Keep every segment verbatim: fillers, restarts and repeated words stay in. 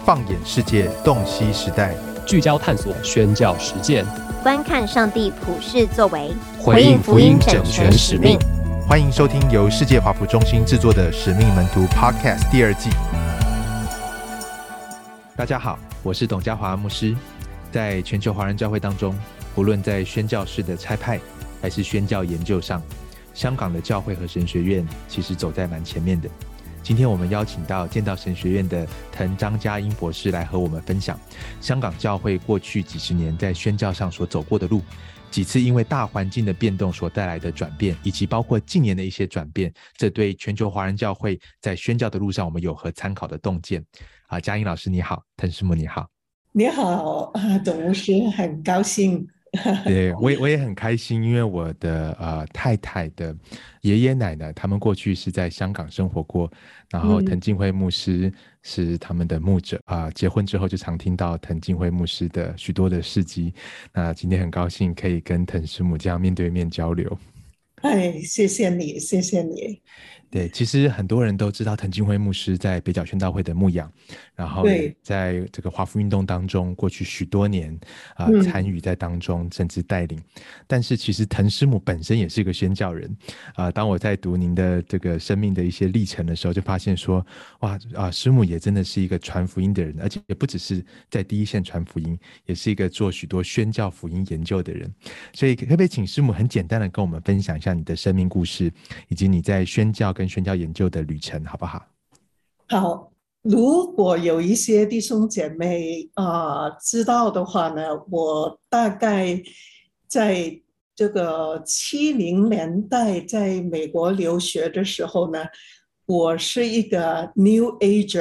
放眼世界，洞悉时代， 聚焦探索宣教实践， 观看上帝普世作为， 回应福音整全使命。 欢迎收听由世界华福中心制作的使命门徒 Podcast 第二季。大家好，我是董家华牧师。在全球华人教会当中，不论在宣教士的差派还是宣教研究上，香港的教会和神学院其实走在蛮前面的。今天我们邀请到建道神学院的滕张嘉英博士来和我们分享香港教会过去几十年在宣教上所走过的路，几次因为大环境的变动所带来的转变，以及包括近年的一些转变，这对全球华人教会在宣教的路上我们有何参考的洞见啊？嘉英老师你好，滕师母你好。 你好，董牧师，很高兴。 对，我也我也很开心，因为我的呃太太的爷爷奶奶他们过去是在香港生活过，然后滕敬辉牧师是他们的牧者啊、嗯呃，结婚之后就常听到滕敬辉牧师的许多的事迹。那今天很高兴可以跟滕师母这样面对面交流。 哎，谢谢你，谢谢你。 对，其实很多人都知道滕敬辉牧师在北角宣道会的牧养，然后在这个华福运动当中过去许多年啊、呃、参与在当中，甚至带领。但是其实滕师母本身也是一个宣教人啊、呃。当我在读您的这个生命的一些历程的时候，就发现说，哇啊、呃，师母也真的是一个传福音的人，而且也不只是在第一线传福音，也是一个做许多宣教福音研究的人。所以可不可以请师母很简单的跟我们分享一下你的生命故事，以及你在宣教跟宣教研究的旅程，好不好？ 好，如果有一些弟兄姐妹啊、呃、知道的话呢，我大概在这个七零年代在美国留学的时候呢，我是一个 New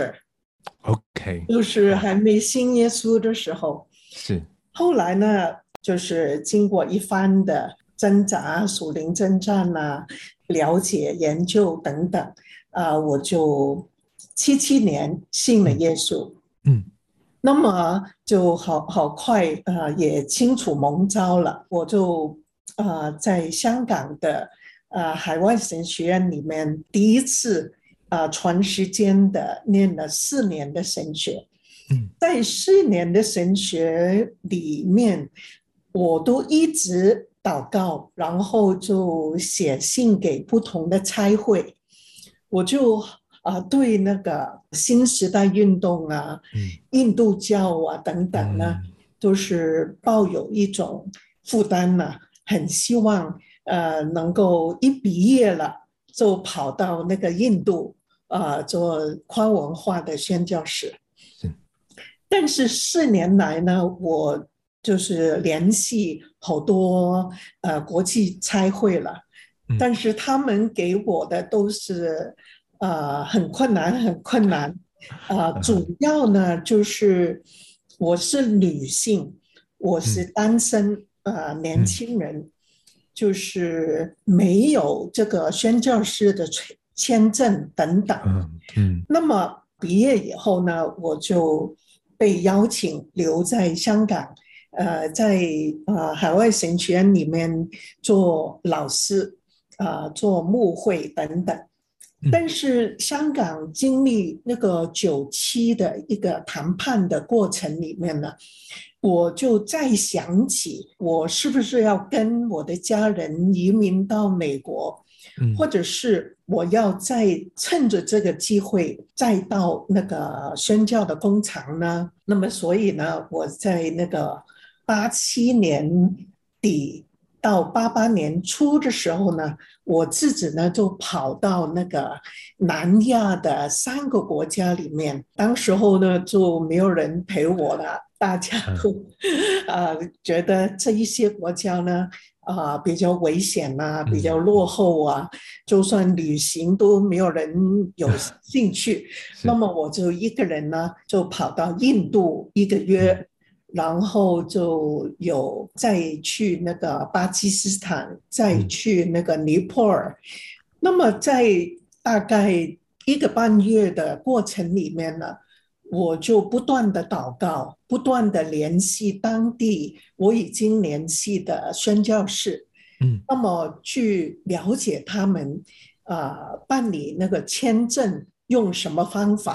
Ager，OK， 就是还没信耶稣的时候。 是。 后来呢，就是经过一番的挣扎、属灵征战啊、了解、研究等等，啊、呃，我就七七年信了耶稣。嗯，那么就好好快，呃，也清楚蒙召了。我就呃在香港的呃海外神学院里面第一次呃长时间的念了四年的神学。嗯，在四年的神学里面，我都一直祷告，然后就写信给不同的差会，我就啊、呃、对那个新时代运动啊、嗯、印度教啊等等呢，嗯、都是抱有一种负担呢、啊，很希望呃能够一毕业了就跑到那个印度啊、呃、做跨文化的宣教士。但是四年来呢，我就是联系好多呃国际差会了，但是他们给我的都是呃很困难很困难，呃主要呢就是我是女性，我是单身呃年轻人，就是没有这个宣教师的签证等等。嗯，那么毕业以后呢，我就被邀请留在香港，呃，在呃海外神学院里面做老师，呃，做牧会等等。但是香港经历那个九七的一个谈判的过程里面呢，我就再想起我是不是要跟我的家人移民到美国，或者是我要再趁着这个机会再到那个宣教的工厂呢？那么所以呢，我在那个八七年底到八八年初的时候呢，我自己呢就跑到那个南亚的三个国家里面，当时候呢就没有人陪我了，大家都、呃、觉得这一些国家呢啊、呃，比较危险啊，比较落后啊，嗯、就算旅行都没有人有兴趣。那么我就一个人呢，就跑到印度一个月，嗯、然后就有再去那个巴基斯坦，再去那个尼泊尔。嗯、那么在大概一个半月的过程里面呢，我就不断的祷告，不断的联系当地我已经联系的宣教士，嗯，那么去了解他们，呃，办理那个签证用什么方法，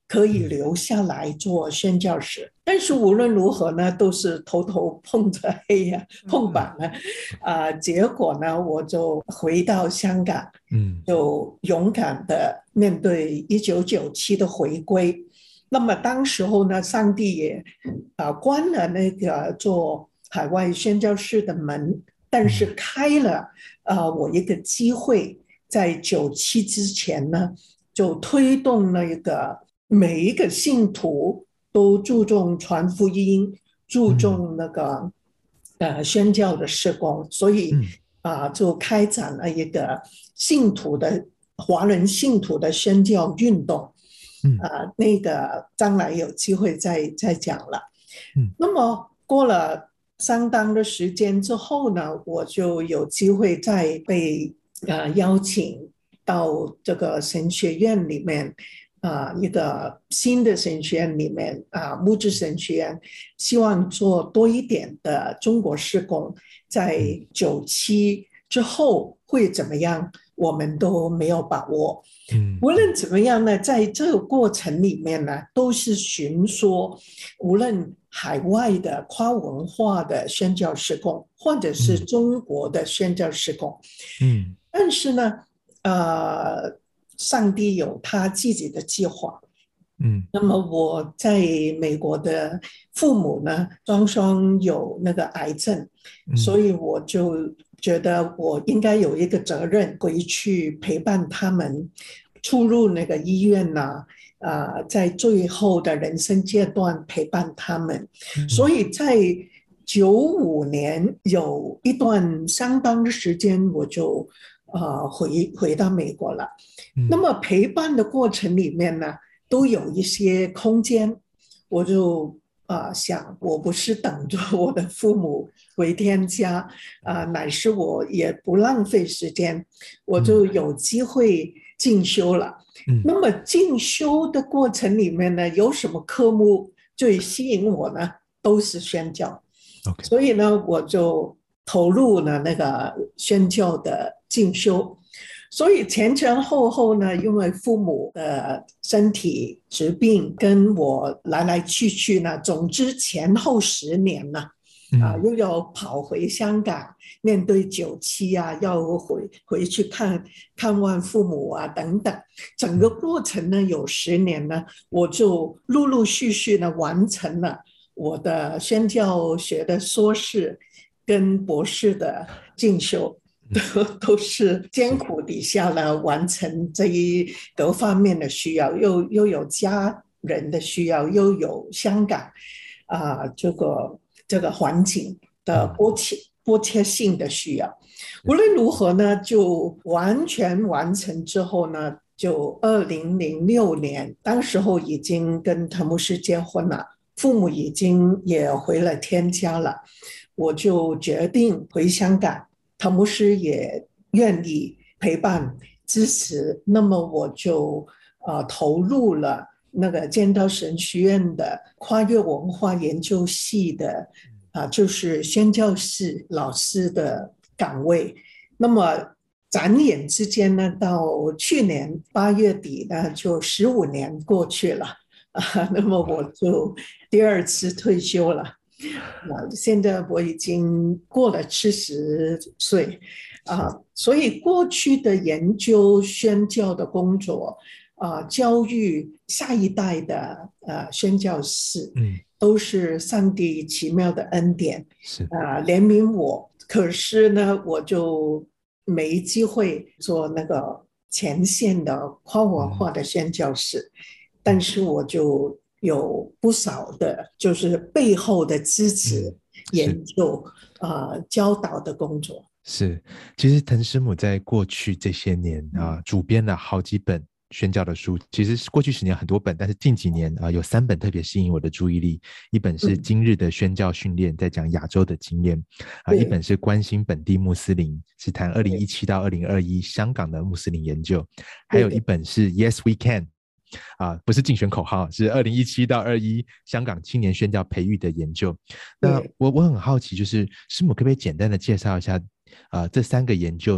可以留下来做宣教士。但是无论如何呢，都是头头碰着黑呀、啊，碰板了啊、呃。结果呢，我就回到香港，嗯，就勇敢的面对一九九七的回归。那么当时候呢，上帝也啊、呃、关了那个做海外宣教士的门，但是开了呃我一个机会，在九七之前呢，就推动那个每一个信徒都注重传福音，注重那个、嗯、呃宣教的事工，所以啊、呃、就开展了一个信徒的华人信徒的宣教运动。嗯呃、那个将来有机会再再讲了。嗯，那么过了相当的时间之后呢，我就有机会再被呃邀请到这个神学院里面啊、呃，一个新的神学院里面啊、呃，牧志神学院，希望做多一点的中国事工，在九七之后会怎么样，我们都没有把握。嗯，无论怎么样呢，在这个过程里面呢，都是寻说，无论海外的跨文化的宣教事工，或者是中国的宣教事工，嗯，但是呢，呃，上帝有他自己的计划。嗯，那么我在美国的父母呢，双双有那个癌症，嗯、所以我就觉得我应该有一个责任回去陪伴他们出入那个医院呐、啊，呃，在最后的人生阶段陪伴他们。嗯、所以在九五年有一段相当的时间，我就呃回回到美国了。嗯、那么陪伴的过程里面呢，都有一些空间，我就啊、呃、想，我不是等着我的父母回天家啊、呃，乃是我也不浪费时间，我就有机会进修了。嗯、那么进修的过程里面呢，有什么科目最吸引我呢？都是宣教。Okay. 所以呢，我就投入了那个宣教的进修。所以前前后后呢，因为父母的身体疾病跟我来来去去呢，总之前后十年呢，啊、呃，又要跑回香港，面对九七啊，要回回去看看望父母啊等等，整个过程呢有十年呢，我就陆陆续续的完成了我的宣教学的硕士跟博士的进修。都都是艰苦底下呢完成这一各方面的需要，又又有家人的需要，又有香港啊、呃、这个这个环境的迫切迫切性的需要。无论如何呢，就完全完成之后呢，就二零零六年，当时候已经跟滕牧师结婚了，父母已经也回了天家了，我就决定回香港。滕牧师也愿意陪伴支持，那么我就呃投入了那个建道神学院的跨越文化研究系的啊、呃，就是宣教士老师的岗位。那么转眼之间呢，到去年八月底呢，就十五年过去了啊，那么我就第二次退休了。现在我已经过了七十岁啊，所以过去的研究宣教的工作啊，教育下一代的呃宣教士，嗯，都是上帝奇妙的恩典，是啊，怜悯我。可是呢，我就没机会做那个前线的跨文化的宣教士，嗯、但是我就有不少的，就是背后的支持、嗯、研究啊、呃、教导的工作。 是，其实滕师母在过去这些年啊、呃，主编了好几本宣教的书。其实过去十年很多本，但是近几年啊、呃，有三本特别吸引我的注意力。一本是今日的宣教训练，在讲亚洲的经验啊、呃；一本是关心本地穆斯林，是谈二零一七到二零二一香港的穆斯林研究；还有一本是 Yes We Can。啊，不是竞选口号，是二零一七到二一香港青年宣教培育的研究。那我我很好奇，就是师母可不可以简单的介绍一下，呃，这三个研究你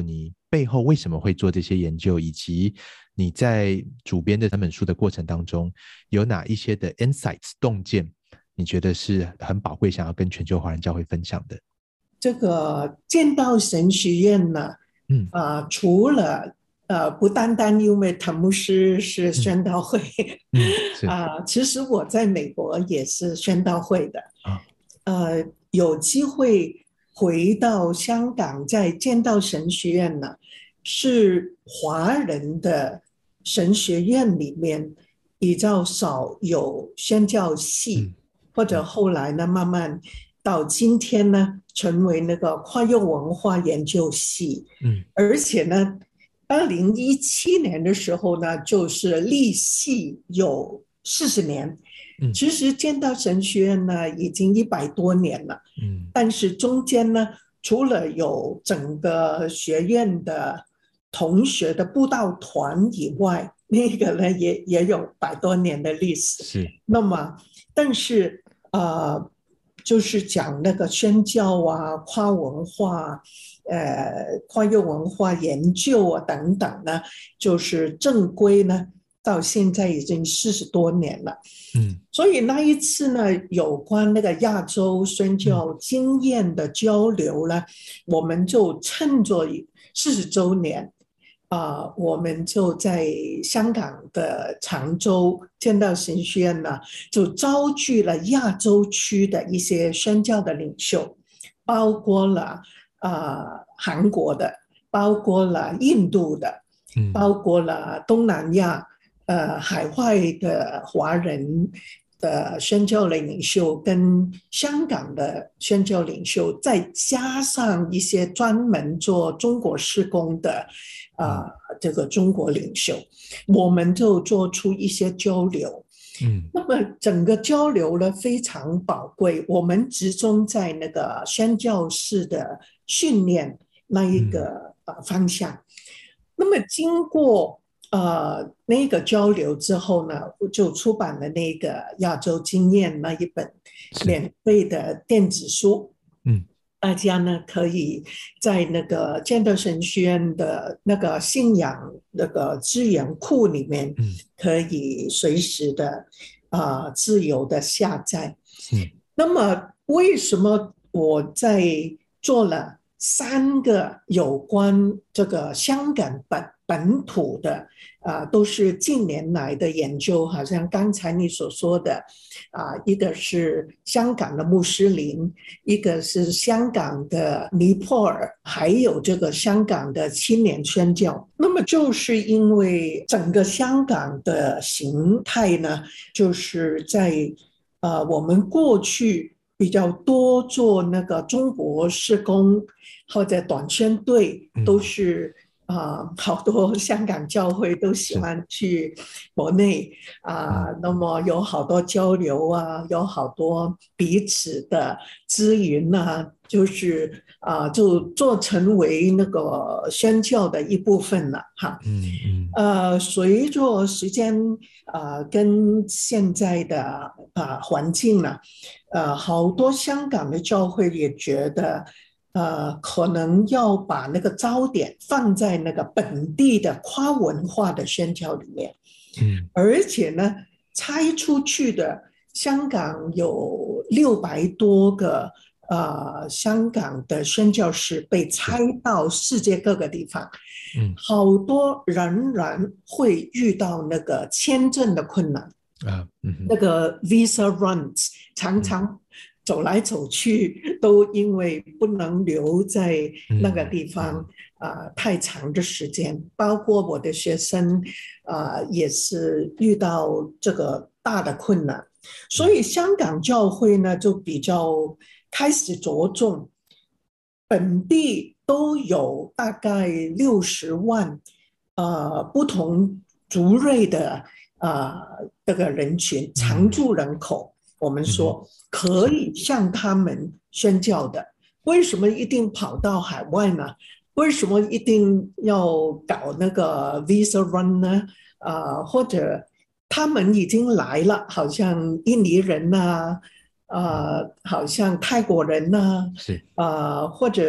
背后为什么会做这些研究，以及你在主编这三本书的过程当中，有哪一些的 insights 洞见，你觉得是很宝贵，想要跟全球华人教会分享的？这个建道神学院呢，嗯啊、呃，除了呃不单单因为滕牧师是宣道会，嗯啊、呃，其实我在美国也是宣道会的啊，呃，有机会回到香港，在建道神学院呢，是华人的神学院里面比较少有宣教系，嗯、或者后来呢，慢慢到今天呢，成为那个跨越文化研究系，嗯，而且呢，二零一七年的时候呢，就是立系有四十年。嗯，其实建道神学院呢，已经一百多年了，嗯，但是中间呢，除了有整个学院的同学的布道团以外，那个呢也也有百多年的历史。是，那么，但是呃。就是讲那个宣教啊、跨文化、呃、跨越文化研究啊等等呢，就是正规呢，到现在已经四十多年了。嗯，所以那一次呢，有关那个亚洲宣教经验的交流呢，嗯、我们就趁着四十周年。啊、呃，我们就在香港的长洲建道神学院呢，就召集了亚洲区的一些宣教的领袖，包括了啊、呃、韩国的，包括了印度的，嗯、包括了东南亚呃海外的华人的宣教领袖，跟香港的宣教领袖，再加上一些专门做中国事工的。啊、呃，这个中国领袖，我们就做出一些交流。嗯，那么整个交流呢非常宝贵，我们集中在那个宣教士的训练那一个、嗯、呃方向。那么经过呃那个交流之后呢，我就出版了那个亚洲经验那一本免费的电子书。嗯。大家呢可以在那个建道神学院的那个信仰那个资源库里面，可以随时的啊、呃、自由的下载。嗯，那么为什么我在做了三个有关这个香港本本土的啊、呃，都是近年来的研究，好像刚才你所说的啊、呃，一个是香港的穆斯林，一个是香港的尼泊尔，还有这个香港的青年宣教。那么就是因为整个香港的形态呢，就是在呃我们过去比较多做那个中国事工或者短宣队，都是啊、呃，好多香港教会都喜欢去国内啊、呃，那么有好多交流啊，有好多彼此的资源啊，就是啊、呃，就做成为那个宣教的一部分了哈。嗯嗯。呃，随着时间呃跟现在的啊、呃、环境呢，呃，好多香港的教会也觉得。呃，可能要把那个焦点放在那个本地的跨文化的宣教里面，嗯，而且呢，拆出去的香港有六百多个呃香港的宣教士被拆到世界各个地方，嗯，好多仍然会遇到那个签证的困难啊，嗯，那个 visa runs 常常、嗯。走来走去都因为不能留在那个地方啊、呃、太长的时间，包括我的学生啊、呃、也是遇到这个大的困难，所以香港教会呢就比较开始着重本地都有大概六十万呃不同族裔的啊、呃、这个人群常住人口。我们说可以向他们宣教的，为什么一定跑到海外呢？为什么一定要搞那个 visa run 呢？呃，或者他们已经来了，好像印尼人呐、啊，呃，好像泰国人呐、啊，是呃，或者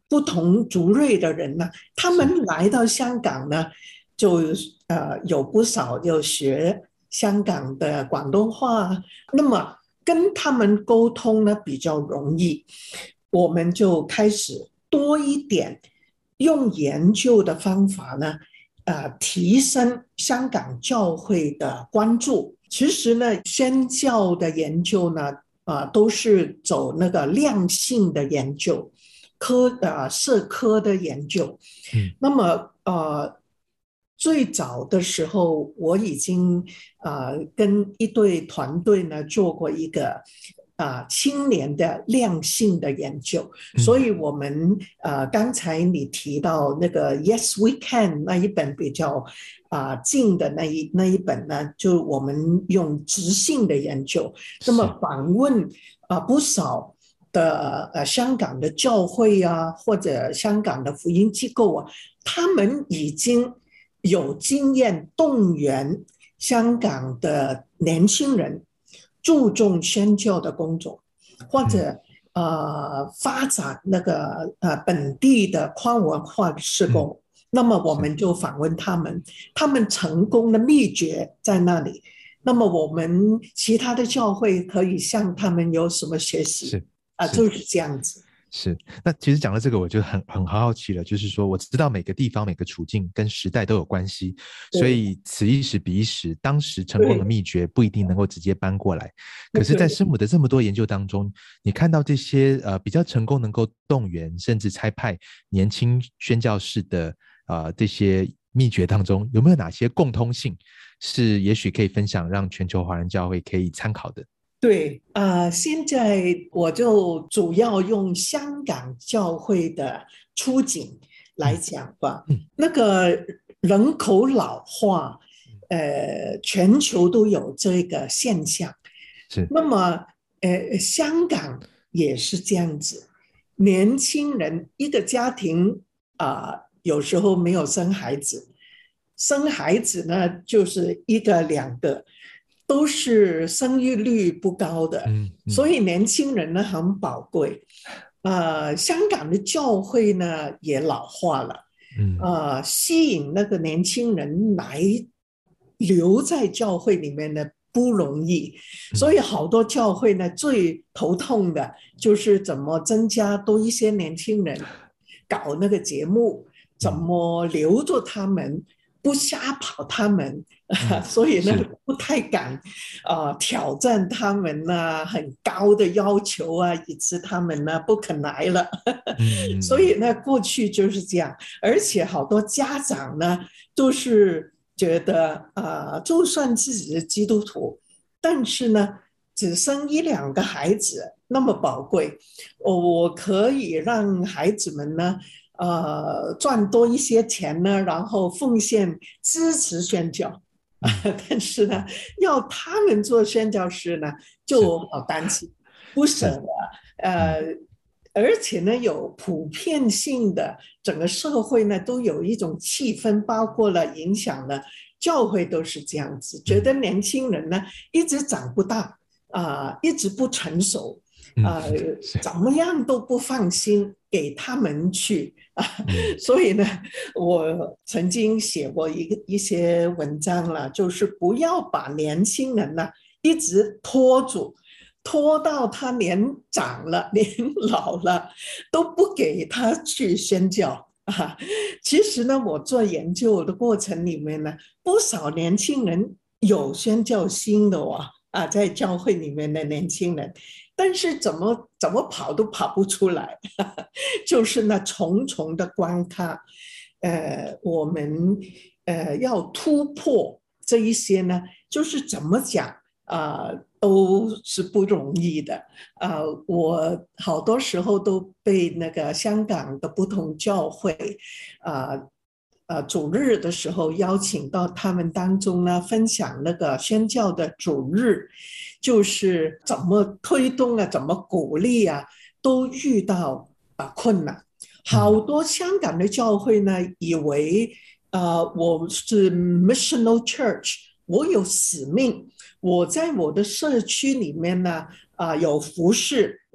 不同族裔的人呢，他们来到香港呢，就呃有不少有学香港的广东话，那么跟他们沟通呢比较容易，我们就开始多一点用研究的方法呢，呃，提升香港教会的关注。其实呢，宣教的研究呢，啊、呃，都是走那个量性的研究，科呃社科的研究。嗯，那么呃，最早的时候，我已经呃跟一队团队呢做过一个。啊、呃，青年的量性的研究，嗯、所以我们呃刚才你提到那个 Yes We Can 那一本比较啊、呃、近的那一那一本呢，就我们用质性的研究，那么访问啊、呃、不少的呃香港的教会啊，或者香港的福音机构啊，他们已经有经验动员香港的年轻人。注重宣教的工作，或者呃发展那个呃本地的跨文化的事工，嗯、那么我们就访问他们，他们成功的秘诀在那里。那么我们其他的教会可以向他们有什么学习？是啊、呃，就是这样子。 是，那其实讲到这个，我就很很好奇了，就是说，我知道每个地方、每个处境跟时代都有关系，所以此一时彼一时，当时成功的秘诀不一定能够直接搬过来。可是，在师母的这么多研究当中，你看到这些呃比较成功能够动员甚至差派年轻宣教士的呃这些秘诀当中，有没有哪些共通性是也许可以分享，让全球华人教会可以参考的？ 对啊、呃，现在我就主要用香港教会的处境来讲吧。嗯、那个人口老化，呃，全球都有这个现象。是。那么，呃，香港也是这样子，年轻人一个家庭啊、呃，有时候没有生孩子，生孩子呢就是一个两个。都是生育率不高的，嗯嗯、所以年轻人呢很宝贵。呃，香港的教会呢也老化了，嗯、呃，吸引那个年轻人来留在教会里面呢不容易，所以好多教会呢最头痛的就是怎么增加多一些年轻人，搞那个节目，怎么留住他们。不瞎跑他们，嗯、所以呢不太敢、呃、挑战他们呢、啊、很高的要求啊，以致他们呢不肯来了。嗯、所以呢过去就是这样，而且好多家长呢都是觉得、呃、就算自己是基督徒，但是呢只生一两个孩子那么宝贵，我可以让孩子们呢呃，赚多一些钱呢，然后奉献支持宣教，嗯、但是呢，要他们做宣教师呢，就好担心，不舍得。呃，而且呢，有普遍性的，整个社会呢都有一种气氛，包括了影响了教会都是这样子，觉得年轻人呢一直长不大啊、呃，一直不成熟。呃，怎么样都不放心给他们去啊，所以呢，我曾经写过一个一些文章了，就是不要把年轻人呢一直拖住，拖到他年长了、年老了都不给他去宣教啊。其实呢，我做研究的过程里面呢，不少年轻人有宣教心的哇啊，在教会里面的年轻人。但是怎么怎么跑都跑不出来，呵呵，就是那重重的关卡，呃，我们呃要突破这一些呢，就是怎么讲啊、呃，都是不容易的啊、呃。我好多时候都被那个香港的不同教会啊。呃呃，主日的时候邀请到他们当中呢，分享那个宣教的主日，就是怎么推动啊，怎么鼓励啊，都遇到啊、呃、困难。好多香港的教会呢，以为呃我是 missional church， 我有使命，我在我的社区里面呢，啊、呃、有服事，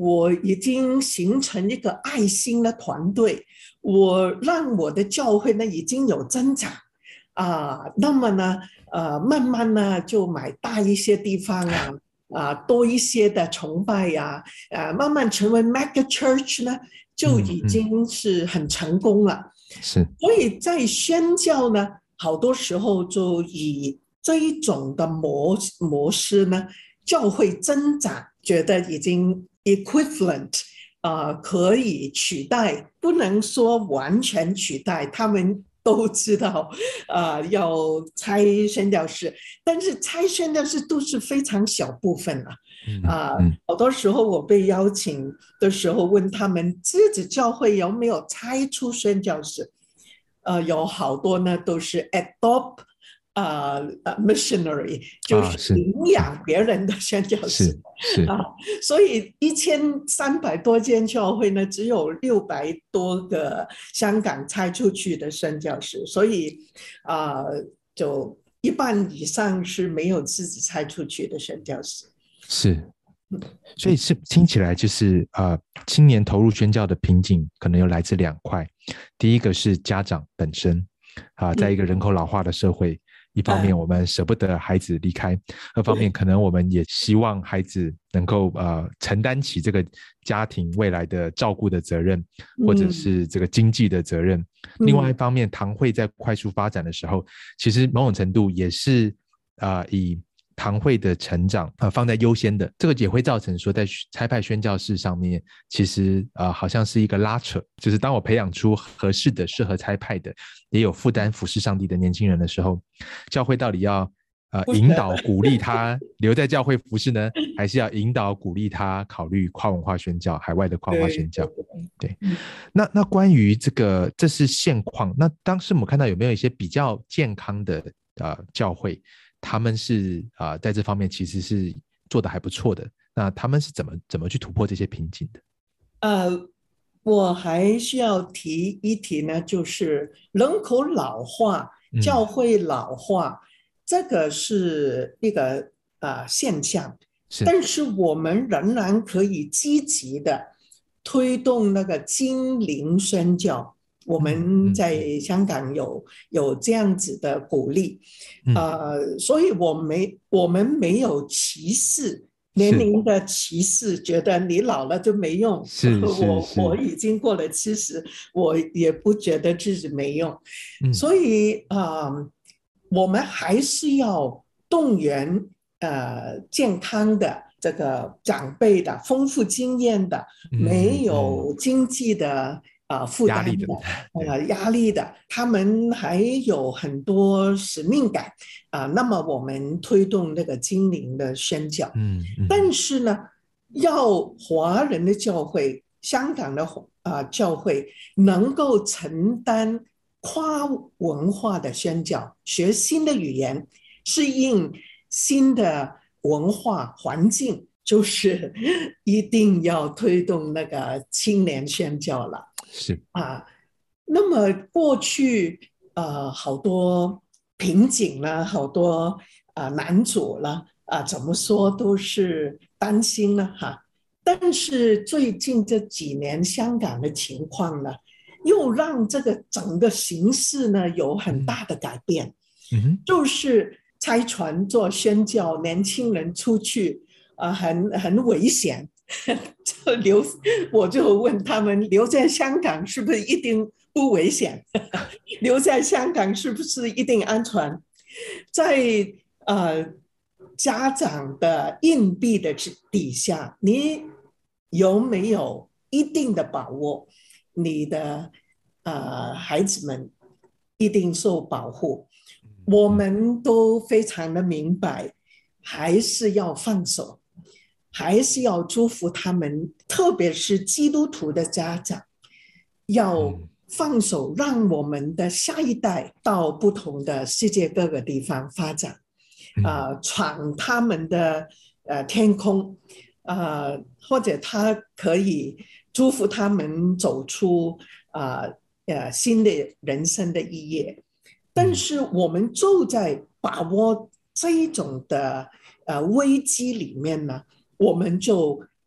我已经形成一个爱心的团队，我让我的教会呢已经有增长啊，那么呢，呃，慢慢呢就买大一些地方啊，啊，多一些的崇拜呀、啊，呃，慢慢成为 mega church 呢，就已经是很成功了。 是， 所以在宣教呢，好多时候就以这一种的模模式呢，教会增长，觉得已经 equivalent， 呃，可以取代，不能说完全取代，他们都知道，呃，要差宣教士，但是差宣教士都是非常小部分了。啊、呃，好多时候我被邀请的时候，问他们自己教会有没有差出宣教士，呃，有好多呢都是 adopt 啊、呃、missionary， 就是领养别人的宣教士、 啊、是, 是啊，所以一千三百多间教会呢，只有六百多个香港差出去的宣教士，所以啊、呃，就一半以上是没有自己差出去的宣教士。 是，所以是听起来就是呃，青年投入宣教的瓶颈可能有来自两块，第一个是家长本身啊，在一个人口老化的社会。一方面我们舍不得孩子离开，二方面可能我们也希望孩子能够呃承担起这个家庭未来的照顾的责任，或者是这个经济的责任、嗯、另外一方面堂会在快速发展的时候，其实某种程度也是呃以堂会的成长、呃、放在优先的，这个也会造成说在差派宣教士上面其实、呃、好像是一个拉扯，就是当我培养出合适的适合差派的也有负担服侍上帝的年轻人的时候，教会到底要、呃、引导鼓励他留在教会服侍呢，还是要引导鼓励他考虑跨文化宣教，海外的跨文化宣教？ 对, 对, 对，那那关于这个这是现况，那当时我们看到有没有一些比较健康的、呃、教会他们是、呃、在这方面其实是做得还不错的，那他们是怎么怎么去突破这些瓶颈的？ 呃，我还需要提一提呢，就是人口老化、教会老化，嗯、这个是一个、呃、现象，是，但是我们仍然可以积极的推动那个精灵宣教。我们在香港有有这样子的鼓励，嗯、呃，所以我没我们没有歧视年龄的歧视，觉得你老了就没用。 是是我是我已经过了七十，我也不觉得自己没用。嗯、所以啊、呃，我们还是要动员呃健康的这个长辈的、丰富经验的、嗯、没有经济的。啊，负担的、呃、压力的，他们还有很多使命感啊。那么我们推动那个精灵的宣教，嗯嗯、但是呢，要华人的教会、香港的、呃、教会能够承担跨文化的宣教，学新的语言，适应新的文化环境，就是一定要推动那个青年宣教了。 是啊，那么过去呃好多瓶颈了，好多啊、呃、难阻了啊，怎么说都是担心了哈。但是最近这几年香港的情况呢，又让这个整个形势呢有很大的改变。嗯，就是拆船做宣教，年轻人出去啊、呃，很很危险。就留，我就问他们，留在香港是不是一定不危险？留在香港是不是一定安全？在呃家长的硬币的底下，你有没有一定的把握，你的呃孩子们一定受保护？我们都非常的明白，还是要放手。还是要祝福他们，特别是基督徒的家长，要放手，让我们的下一代到不同的世界各个地方发展，呃、闯他们的、呃、天空，呃、或者他可以祝福他们走出、呃呃、新的人生的一页。但是我们就在把握这一种的、呃、危机里面呢，我们就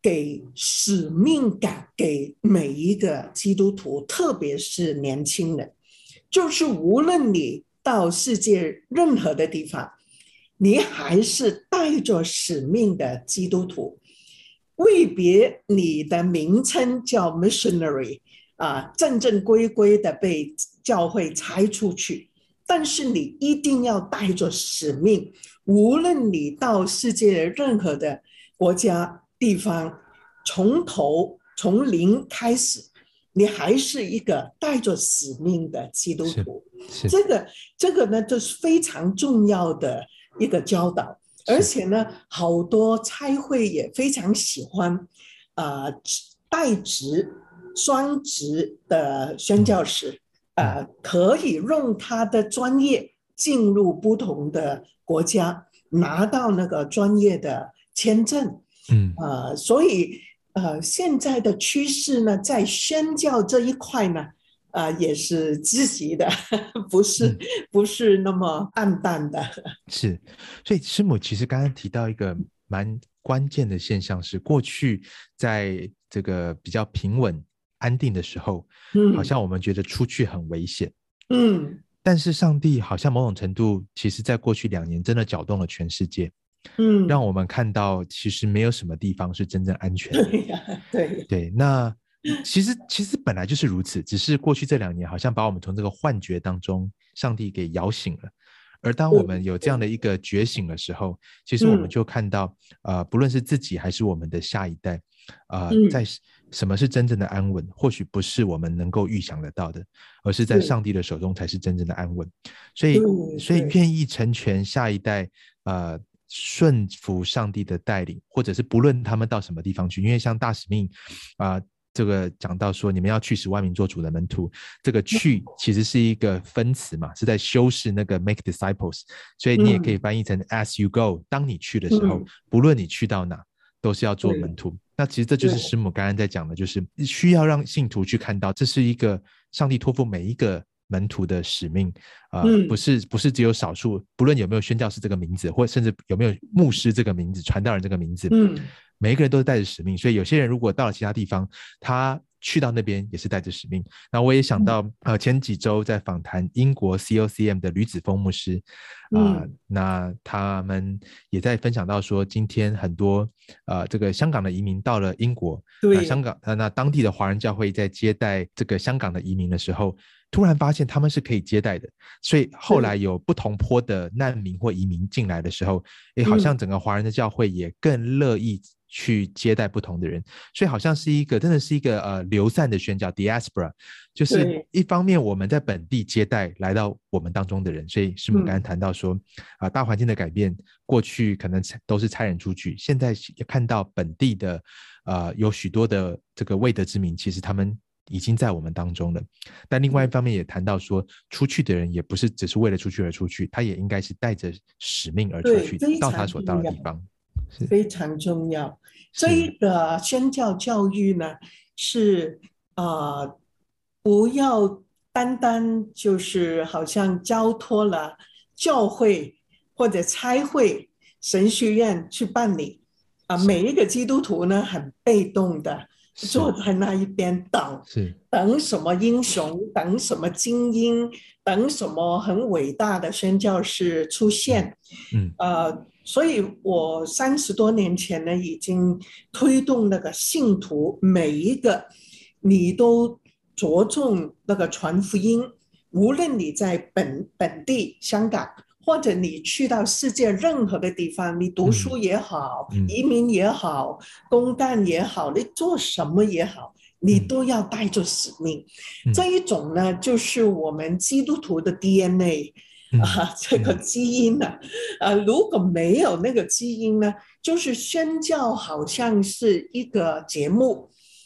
给使命感给每一个基督徒，特别是年轻人，就是无论你到世界任何的地方，你还是带着使命的基督徒。未别你的名称叫 missionary 啊，正正规规的被教会差出去，但是你一定要带着使命，无论你到世界任何的国家地方，从头从零开始，你还是一个带着使命的基督徒。这个这个呢，就是非常重要的一个教导。而且呢，好多差会也非常喜欢呃带职双职的宣教士，呃，可以用他的专业进入不同的国家，拿到那个专业的签证。嗯，呃，所以呃，现在的趋势呢，在宣教这一块呢，呃，也是积极的，不是、嗯、不是那么暗淡的。 是，所以师母其实刚刚提到一个蛮关键的现象是，过去在这个比较平稳安定的时候，嗯，好像我们觉得出去很危险，嗯，但是上帝好像某种程度，其实在过去两年真的搅动了全世界，嗯，让我们看到其实没有什么地方是真正安全的。 对呀，对对，那其实其实本来就是如此，只是过去这两年好像把我们从这个幻觉当中，上帝给摇醒了。而当我们有这样的一个觉醒的时候，其实我们就看到，呃，不论是自己还是我们的下一代，呃，在什么是真正的安稳，或许不是我们能够预想得到的，而是在上帝的手中才是真正的安稳。所以，所以愿意成全下一代，呃，顺服上帝的带领，或者是不论他们到什么地方去，因为像大使命，啊、呃。这个讲到说你们要去使万民做主的门徒，这个去其实是一个分词嘛，是在修饰那个 make disciples， 所以你也可以翻译成 as you go， 当你去的时候，不论你去到哪都是要做门徒。那其实这就是师母刚刚在讲的，就是需要让信徒去看到这是一个上帝托付每一个门徒的使命，呃嗯、不是不是只有少数，不论有没有宣教士这个名字，或甚至有没有牧师这个名字、传道人这个名字，嗯，每一个人都是带着使命，所以有些人如果到了其他地方，他去到那边也是带着使命。那我也想到、嗯、呃前几周在访谈英国 C O C M 的吕子峰牧师，啊、呃嗯，那他们也在分享到说，今天很多呃这个香港的移民到了英国，对，那香港那当地的华人教会在接待这个香港的移民的时候，突然发现他们是可以接待的，所以后来有不同波的难民或移民进来的时候，诶，好像整个华人的教会也更乐意去接待不同的人，所以好像是一个真的是一个呃流散的宣教 diaspora， 就是一方面我们在本地接待来到我们当中的人，所以师母刚才谈到说啊、呃，大环境的改变，过去可能都是差人出去，现在看到本地的呃有许多的这个未得之民，其实他们已经在我们当中了。但另外一方面也谈到说，出去的人也不是只是为了出去而出去，他也应该是带着使命而出去，到他所到的地方。 非常重要。这一个宣教教育呢，是呃不要单单就是好像交托了教会或者差会神学院去办理啊、呃，每一个基督徒呢很被动的坐在那一边等，等什么英雄，等什么精英，等什么很伟大的宣教士出现。嗯，呃，所以我三十多年前呢，已经推动那个信徒每一个，你都着重那个传福音，无论你在本本地香港，或者你去到世界任何的地方，你读书也好、嗯、移民也好、公干也好，你做什么也好，你都要带着使命、嗯、这一种呢就是我们基督徒的 D N A、嗯啊、这个基因呢、啊呃，如果没有那个基因呢，就是宣教好像是一个节目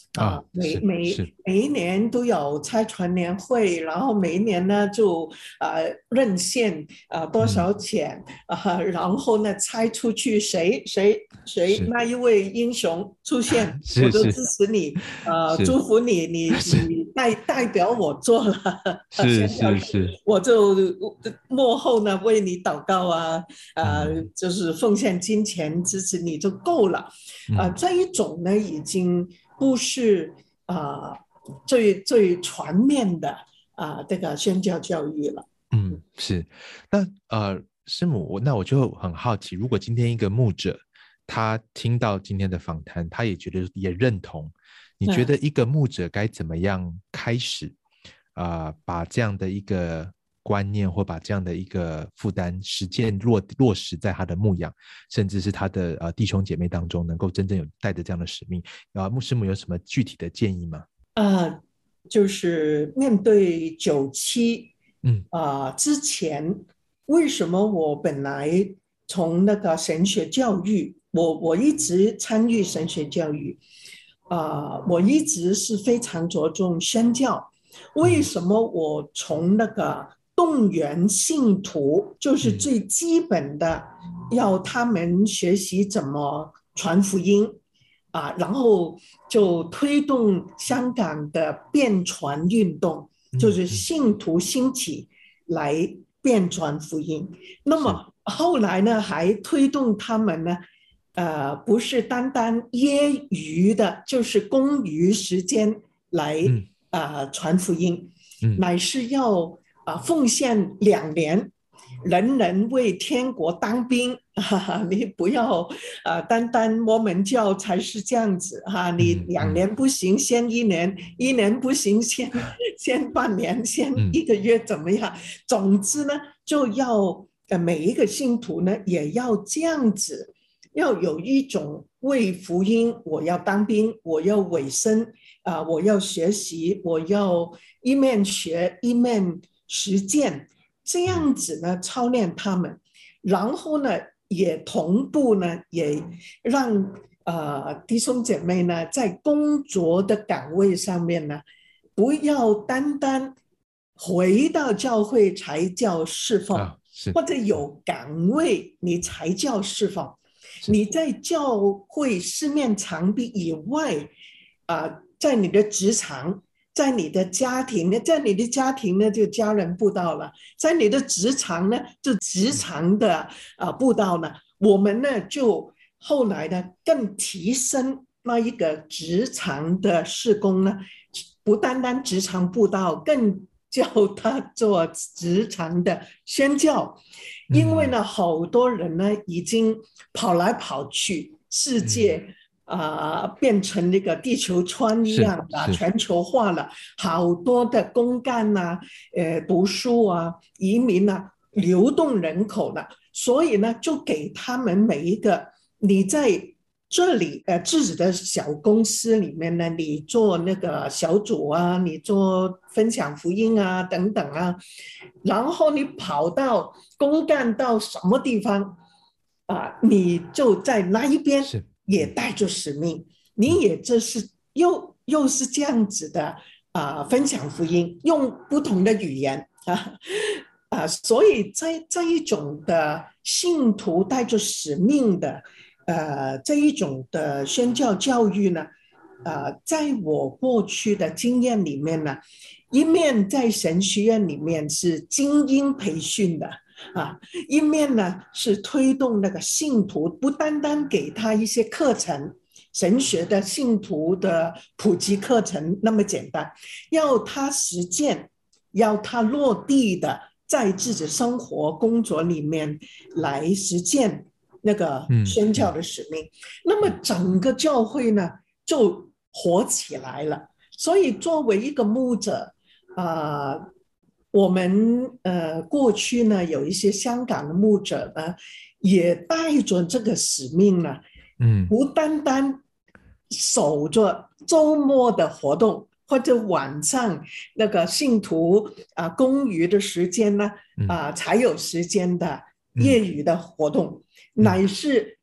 啊，每每每一年都有拆船年会，然后每一年呢就呃认现啊、呃、多少钱啊、嗯呃，然后呢猜出去谁谁谁那一位英雄出现，我就支持你，呃祝福你，你你代代表我做了， 是是是， 我就幕后呢为你祷告啊，呃、嗯、就是奉献金钱支持你就够了，啊、呃、这一种呢已经不是啊、呃、最最全面的啊、呃、这个宣教教育了。 嗯，是。那呃，师母，我那我就很好奇，如果今天一个牧者他听到今天的访谈，他也觉得也认同，你觉得一个牧者该怎么样开始啊、呃，把这样的一个观念或把这样的一个负担实践落落实在他的牧养，甚至是他的呃弟兄姐妹当中，能够真正有带着这样的使命？啊、呃，牧师母有什么具体的建议吗？ 呃，就是面对九七， 嗯啊、呃，之前为什么我本来从那个神学教育，我我一直参与神学教育，啊、呃，我一直是非常着重宣教。为什么我从那个动员信徒，就是最基本的，要他们学习怎么传福音啊，然后就推动香港的变传运动，就是信徒兴起来变传福音。那么后来呢，还推动他们呢，呃，不是单单业余的，就是公余时间来。嗯呃，传福音，嗯、乃是要啊、呃、奉献两年，人人为天国当兵。哈哈，你不要啊、呃，单单摩门教才是这样子哈，你两年不行，先一年；一年不行，先先半年，先一个月，怎么样？总之呢，就要呃每一个信徒呢，也要这样子，要有一种为福音，我要当兵，我要委身。啊、呃，我要学习，我要一面学一面实践，这样子呢操练他们，然后呢也同步呢也让呃弟兄姐妹呢在工作的岗位上面呢，不要单单回到教会才叫侍奉，啊、或者有岗位你才叫侍奉，你在教会四面墙壁以外啊。呃在你的职场，在你的家庭呢，在你的家庭呢就家人布道了，在你的职场呢就职场的啊布道呢，我们呢就后来呢更提升那一个职场的事工呢，不单单职场布道，更叫他做职场的宣教，因为呢好多人呢已经跑来跑去世界。嗯啊、呃，变成那个地球村一样的全球化了，好多的公干啊，呃，读书啊，移民啊，流动人口了，所以呢，就给他们每一个你在这里呃自己的小公司里面呢，你做那个小组啊，你做分享福音啊等等啊，然后你跑到公干到什么地方啊、呃，你就在那一边。也带着使命，你也这是又又是这样子的啊、呃，分享福音，用不同的语言啊啊、呃，所以在这一种的信徒带着使命的呃这一种的宣教教育呢，呃，在我过去的经验里面呢，一面在神学院里面是精英培训的。啊，一面呢是推动那个信徒，不单单给他一些课程，神学的信徒的普及课程那么简单，要他实践，要他落地的在自己生活工作里面来实践那个宣教的使命，嗯嗯、那么整个教会呢就活起来了。所以作为一个牧者啊。呃我们呃过去呢有一些香港的牧者呢，也带着这个使命呢，嗯，不单单守着周末的活动或者晚上那个信徒啊、呃、公余的时间呢啊、呃、才有时间的业余的活动，嗯、乃是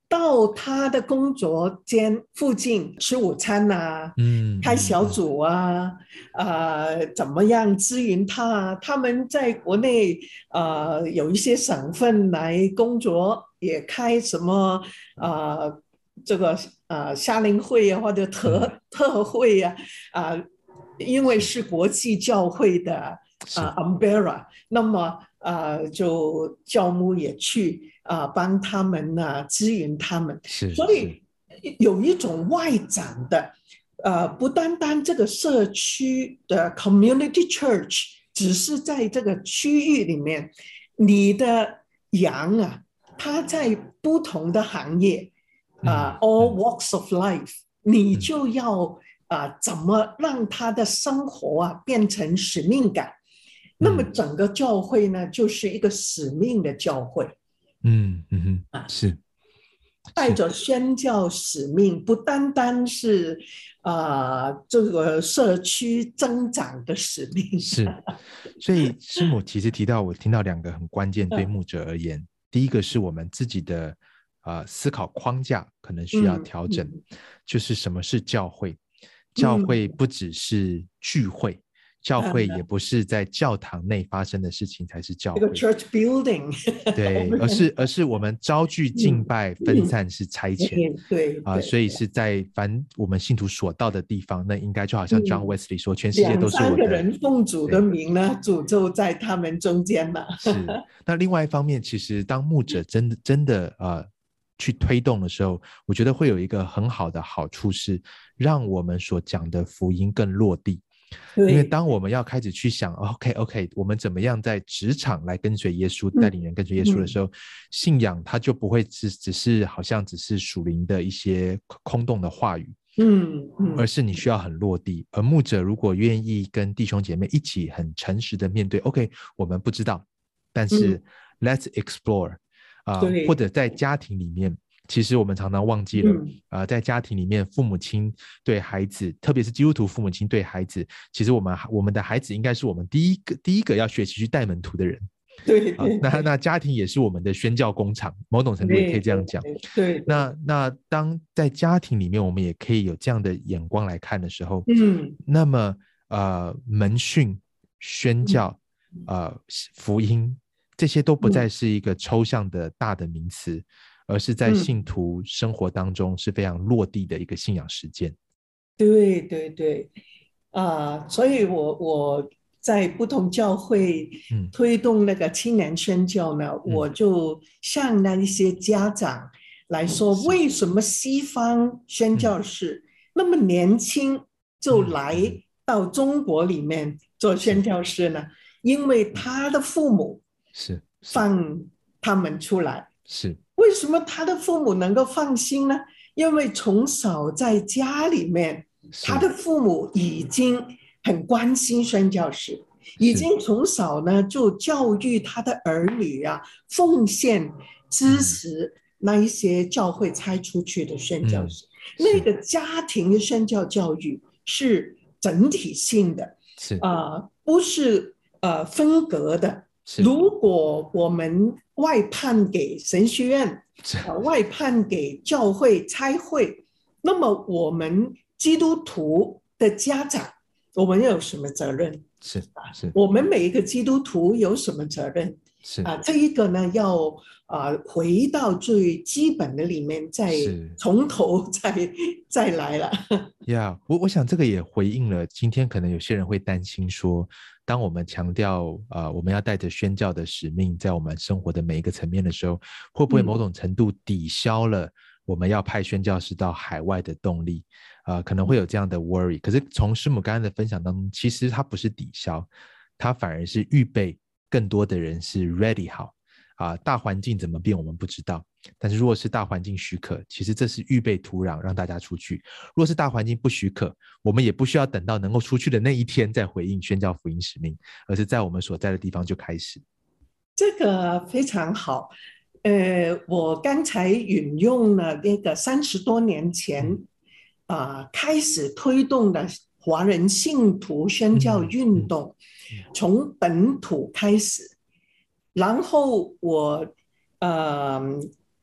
到他的工作间附近吃午餐啊， 嗯， 开小组啊，呃，怎么样支援他啊？他们在国内呃有一些省份来工作，也开什么呃这个呃夏令会啊，或者特、嗯、特会啊，啊、呃，因为是国际教会的啊、呃、umbrella， 那么呃就教牧也去。啊、呃，帮他们啊，支援他们，所以有一种外展的，呃，不单单这个社区的 community church， 只是在这个区域里面，你的羊啊，它在不同的行业啊、呃、，all walks of life， 你就要啊、呃，怎么让他的生活啊变成使命感？那么整个教会呢，就是一个使命的教会。 嗯嗯哼，啊，是带着宣教使命，不单单是啊、呃、这个社区增长的使命。 是，所以师母其实提到，我听到两个很关键，对牧者而言，嗯、第一个是我们自己的呃思考框架可能需要调整，嗯、就是什么是教会？教会不只是聚会。嗯教会也不是在教堂内发生的事情才是教会， 这个 church building， 对，而是而是我们招聚敬拜、嗯、分散是差遣， 嗯、对啊、呃，所以是在凡我们信徒所到的地方，那应该就好像 John Wesley 说，嗯、全世界都是我的。 两三个人奉主的名呢，主就在他们中间了。 是，那另外一方面，其实当牧者真的真的呃去推动的时候，我觉得会有一个很好的好处是，让我们所讲的福音更落地。因为当我们要开始去想 OK OK 我们怎么样在职场来跟随耶稣、嗯、带领人跟随耶稣的时候、嗯、信仰它就不会 只, 只是好像只是属灵的一些空洞的话语， 嗯嗯， 而是你需要很落地。而牧者如果愿意跟弟兄姐妹一起很诚实的面对 OK 我们不知道，但是 let's explore、呃、或者在家庭里面，其实我们常常忘记了、嗯呃、在家庭里面父母亲对孩子，特别是基督徒父母亲对孩子，其实我们我们的孩子应该是我们第一个第一个要学习去带门徒的人。 对对、呃、 那那家庭也是我们的宣教工厂，某种程度也可以这样讲。 对, 对, 对， 那那当在家庭里面我们也可以有这样的眼光来看的时候， 嗯， 那么呃门训、宣教、嗯、呃福音，这些都不再是一个抽象的大的名词、嗯，而是在信徒生活当中是非常落地的一个信仰实践。 对对对，啊、呃，所以我我在不同教会推动那个青年宣教呢、嗯，我就向那一些家长来说，嗯、为什么西方宣教士那么年轻就来到中国里面做宣教士呢？因为他的父母是放他们出来， 是。 为什么他的父母能够放心呢？因为从小在家里面，他的父母已经很关心宣教士，已经从小呢就教育他的儿女啊，奉献支持那一些教会差出去的宣教士、嗯、那个家庭的宣教教育是整体性的， 是啊、呃，不是呃分隔的。如果我们外判给神学院、呃、外判给教会差会，那么我们基督徒的家长我们有什么责任？ 是是， 我们每一个基督徒有什么责任？ 是啊、呃，这一个呢要啊、呃、回到最基本的里面，再从头再再来了。 呀、yeah, 我我想这个也回应了今天可能有些人会担心说，当我们强调呃我们要带着宣教的使命在我们生活的每一个层面的时候，会不会某种程度抵消了我们要派宣教士到海外的动力？呃，可能会有这样的 worry。可是从师母刚刚的分享当中，其实它不是抵消，它反而是预备更多的人是 ready 好啊、呃。大环境怎么变我们不知道，但是如果是大环境许可，其实这是预备土壤让大家出去。如果是大环境不许可，我们也不需要等到能够出去的那一天再回应宣教福音使命，而是在我们所在的地方就开始。 这个非常好。呃，我刚才引用了那个三十多年前、嗯呃、开始推动的华人信徒宣教运动、嗯嗯、从本土开始，然后我呃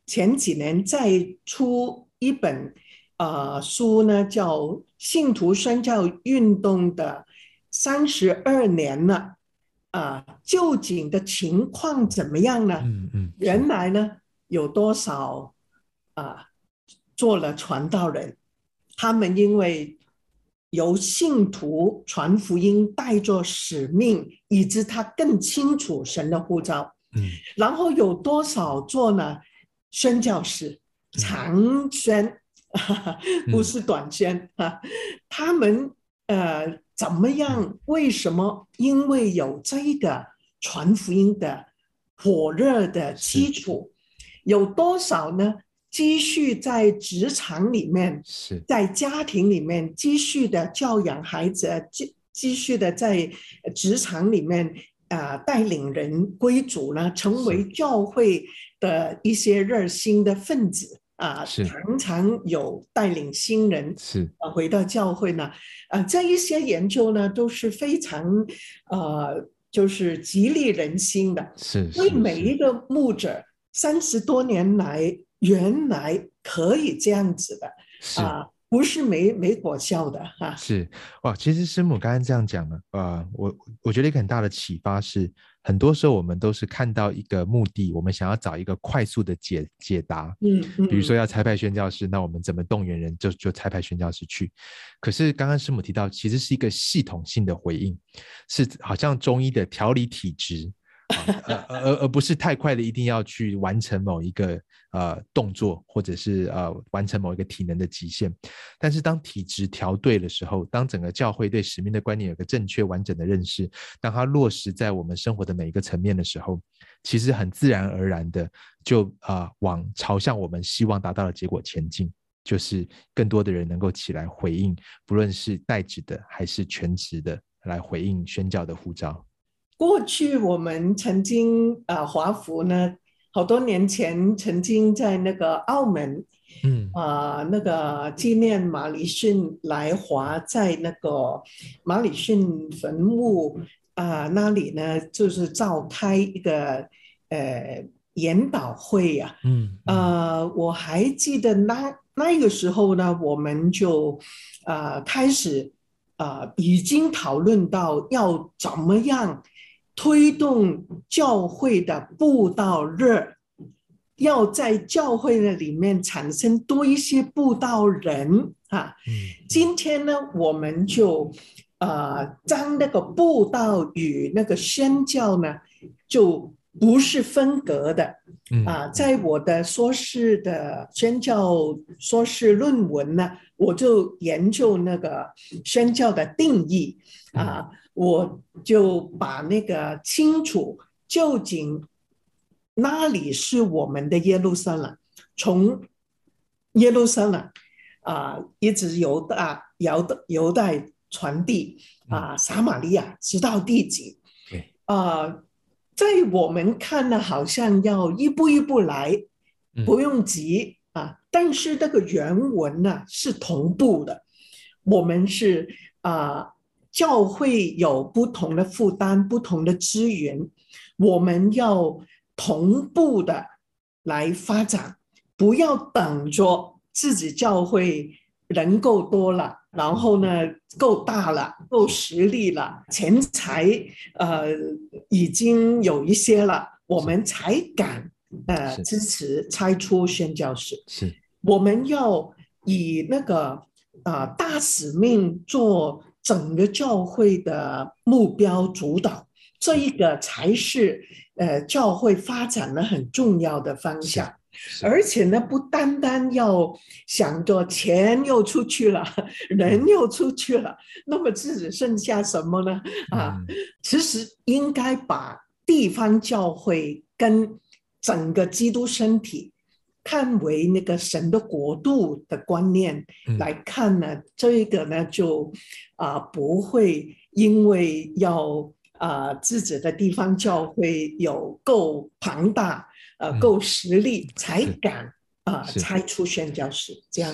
前几年再出一本呃书呢，叫《信徒宣教运动的三十二年了》，啊、呃，究竟的情况怎么样呢？ 嗯嗯， 原来呢有多少啊、呃、做了传道人，他们因为由信徒传福音带着使命，以致他更清楚神的呼召。 嗯， 然后有多少做呢？宣教士，长宣，嗯、不是短宣啊。他们呃怎么样？为什么？因为有这个传福音的火热的基础，有多少呢？继续在职场里面，在家庭里面继续的教养孩子，继继续的在职场里面啊、呃、带领人归主呢，成为教会的一些热心的分子啊、呃，常常有带领新人是啊、呃、回到教会呢，啊、呃、这一些研究呢都是非常呃就是激励人心的，是，所以每一个牧者三十多年来。原来可以这样子的啊、呃，不是没没果效的哈、啊。 是哇，其实师母刚刚这样讲了，呃，我我觉得一个很大的启发是，很多时候我们都是看到一个目的，我们想要找一个快速的解解答， 嗯嗯， 比如说要差派宣教士，那我们怎么动员人就就差派宣教士去。可是刚刚师母提到，其实是一个系统性的回应，是好像中医的调理体质。啊、而而不是太快的一定要去完成某一个呃动作，或者是呃完成某一个体能的极限。但是当体质调对的时候，当整个教会对使命的观念有个正确完整的认识，当它落实在我们生活的每一个层面的时候，其实很自然而然的就啊、呃、往朝向我们希望达到的结果前进，就是更多的人能够起来回应，不论是代职的还是全职的，来回应宣教的呼召。 过去我们曾经啊、呃，华福呢，好多年前曾经在那个澳门，嗯啊、呃，那个纪念马礼逊来华，在那个马礼逊坟墓啊、呃、那里呢，就是召开一个呃研讨会呀、啊，嗯，呃，我还记得那那个时候呢，我们就啊、呃、开始啊、呃、已经讨论到要怎么样。推动教会的布道日，要在教会的里面产生多一些布道人啊。今天呢，我们就呃将那个布道与那个宣教呢，就不是分隔的啊。在我的硕士的宣教硕士论文呢，我就研究那个宣教的定义啊。我就把那个清楚究竟哪里是我们的耶路撒冷，从耶路撒冷啊、呃、一直犹大犹犹太传递啊、呃、撒玛利亚直到地极啊、呃，在我们看呢，好像要一步一步来，不用急啊，但是这个原文呢是同步的，我们是啊。呃教会有不同的负担，不同的资源，我们要同步的来发展，不要等着自己教会人够多了，然后呢够大了，够实力了，钱财呃已经有一些了，我们才敢呃支持拆出宣教士。是，我们要以那个呃大使命做。整个教会的目标主导，这一个才是呃教会发展的很重要的方向。而且呢，不单单要想着钱又出去了，人又出去了，那么自己剩下什么呢？啊，其实应该把地方教会跟整个基督身体看为那个神的国度的观念来看呢，嗯、这个呢就啊、呃、不会因为要啊、呃、自己的地方教会有够庞大呃够实力才敢啊、呃、拆出宣教士这样子。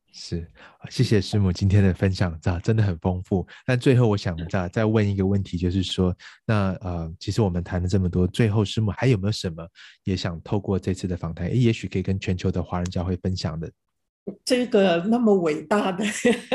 是，谢谢师母今天的分享，真的很丰富。但最后我想再问一个问题，就是说，那呃，其实我们谈了这么多，最后师母还有没有什么也想透过这次的访谈，也许可以跟全球的华人教会分享的？ 这个那么伟大的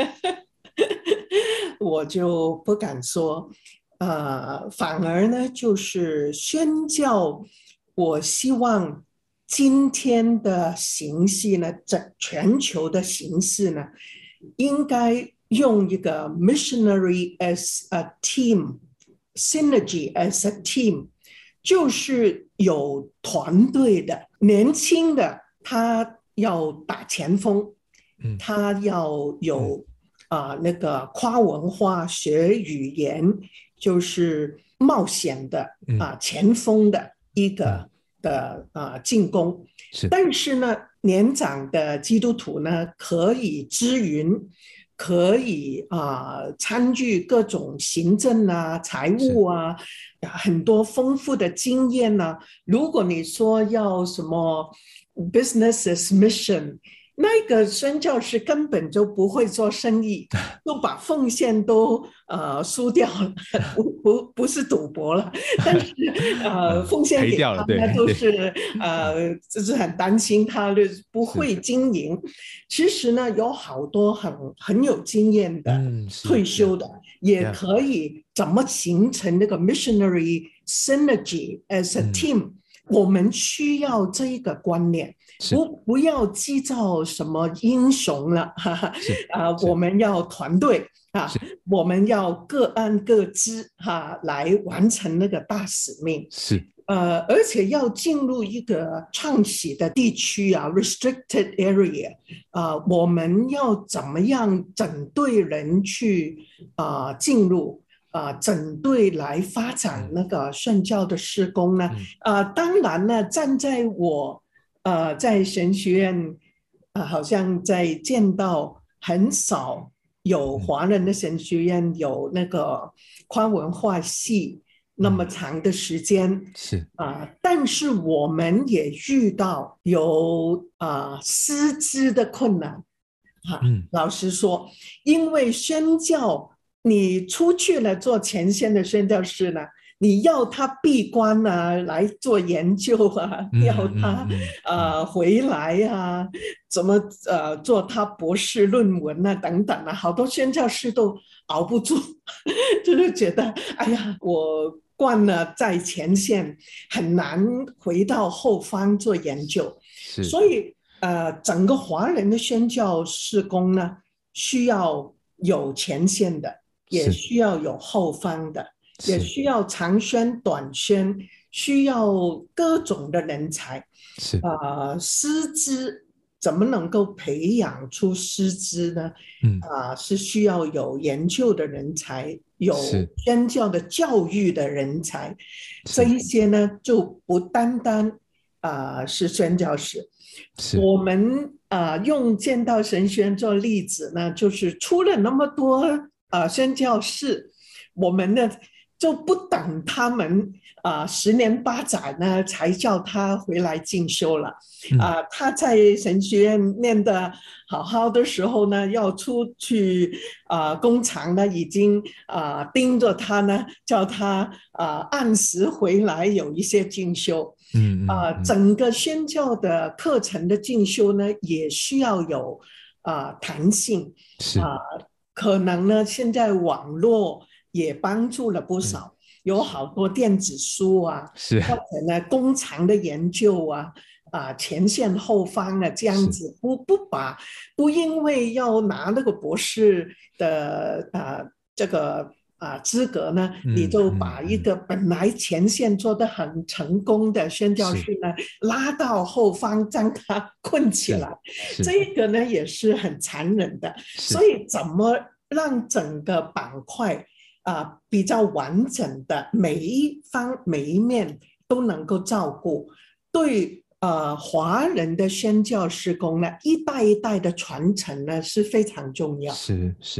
我就不敢说，呃，反而呢，就是宣教，我希望今天的形式呢，整全球的形式呢，应该用一个 missionary as a team, synergy as a team， 就是有团队的，年轻的他要打前锋，嗯、他要有、嗯啊、呃，那个跨文化学语言，就是冒险的啊、呃，前锋的一个、嗯、的啊、呃、进攻。是，但是呢，年长的基督徒呢，可以支援，可以啊、呃、参与各种行政啊、财务啊，很多丰富的经验啊。如果你说要什么 business as mission，那个宣教士根本就不会做生意，就把奉献都呃输掉了，不不不是赌博了，但是呃奉献给他们都是呃就是很担心他的不会经营。其实呢，有好多很很有经验的、嗯、退休的，也可以怎么形成那个 missionary synergy as a team、嗯。我们需要这一个观念，不不要制造什么英雄了，哈哈，啊，我们要团队啊，我们要各按各支哈，来完成那个大使命。是，呃，而且要进入一个创喜的地区啊 ，restricted area 啊，我们要怎么样整队人去啊进入？啊、呃，整队来发展那个宣教的事工呢？啊、呃，当然呢，站在我呃在神学院啊、呃，好像在见到很少有华人的神学院有那个跨文化系那么长的时间，是啊、呃，但是我们也遇到有啊、呃、师资的困难，哈、啊，嗯，老实说，因为宣教。你出去了做前线的宣教士呢，你要他闭关啊，来做研究啊，嗯、要他、嗯嗯、呃回来啊，怎么呃做他博士论文啊等等啊，好多宣教士都熬不住，就是觉得哎呀，我惯了在前线，很难回到后方做研究，所以呃整个华人的宣教事工呢，需要有前线的。也需要有后方的，也需要长宣短宣，需要各种的人才。是啊、呃，师资怎么能够培养出师资呢？嗯啊、呃，是需要有研究的人才，有宣教的教育的人才。这一些呢，就不单单啊、呃、是宣教士。我们啊、呃、用建道神学院做例子呢，就是出了那么多。呃，宣教士，我们呢就不等他们啊、呃、十年八载呢，才叫他回来进修了。啊、呃，他在神学院念的好好的时候呢，要出去啊、呃、工厂呢，已经啊、呃、盯着他呢，叫他啊、呃、按时回来有一些进修。嗯啊、呃，整个宣教的课程的进修呢，也需要有啊、呃、弹性啊。呃可能呢，现在网络也帮助了不少，嗯、有好多电子书啊，是或者呢工厂的研究啊，啊前线后方啊这样子，不不把不因为要拿那个博士的啊这个啊资格呢，嗯、你就把一个本来前线做得很成功的宣教士呢拉到后方，将他困起来，这个呢也是很残忍的。所以怎么让整个板块啊、呃、比较完整的每一方每一面都能够照顾，对呃华人的宣教事工呢，一代一代的传承呢是非常重要。是是。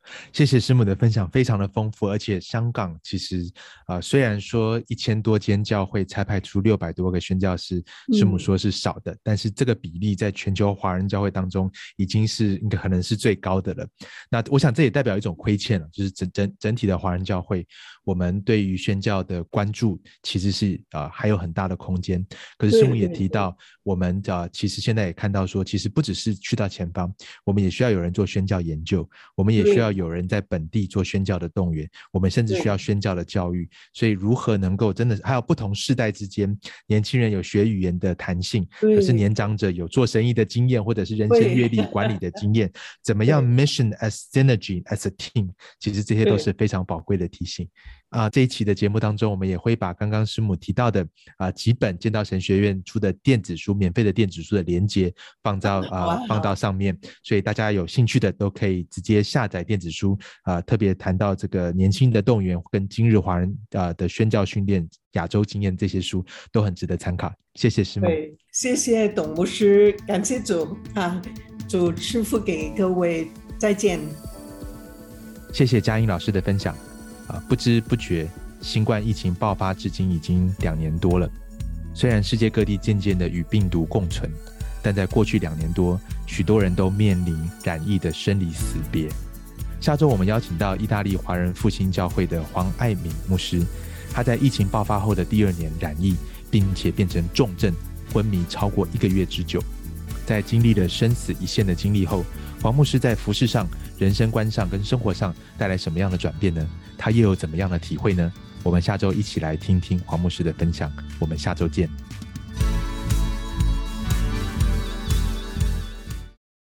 谢谢师母的分享，非常的丰富。而且香港其实、呃、虽然说一千多间教会才派出六百多个宣教师，师母说是少的、嗯、但是这个比例在全球华人教会当中已经是应该可能是最高的了。那我想这也代表一种亏欠了，就是整整整体的华人教会，我们对于宣教的关注其实是、呃、还有很大的空间。可是师母也提到，我们、呃、其实现在也看到说，其实不只是去到前方，我们也需要有人做宣教研究，我们也需要有人在本地做宣教的动员，我们甚至需要宣教的教育。所以如何能够真的还有不同世代之间，年轻人有学语言的弹性，可是年长者有做生意的经验，或者是人生阅历管理的经验，怎么样 mission as synergy as a team， 其实这些都是非常宝贵的提醒。啊，这一期的节目当中，我们也会把刚刚师母提到的啊几本建道神学院出的电子书，免费的电子书的连结放到啊放到上面，所以大家有兴趣的都可以直接下载电子书啊。特别谈到这个年轻的动员跟今日华人啊的宣教训练、亚洲经验，这些书都很值得参考。谢谢师母。 对，谢谢董牧师，感谢主啊，主赐福给各位，再见。 谢谢嘉音老师的分享。啊，不知不觉，新冠疫情爆发至今已经两年多了。虽然世界各地渐渐的与病毒共存，但在过去两年多，许多人都面临染疫的生离死别。下周我们邀请到意大利华人复兴教会的黄爱敏牧师，他在疫情爆发后的第二年染疫，并且变成重症，昏迷超过一个月之久。在经历了生死一线的经历后，黄牧师在服事上、人生观上跟生活上带来什么样的转变呢？他又有怎么样的体会呢？我们下周一起来听听黄牧师的分享。我们下周见。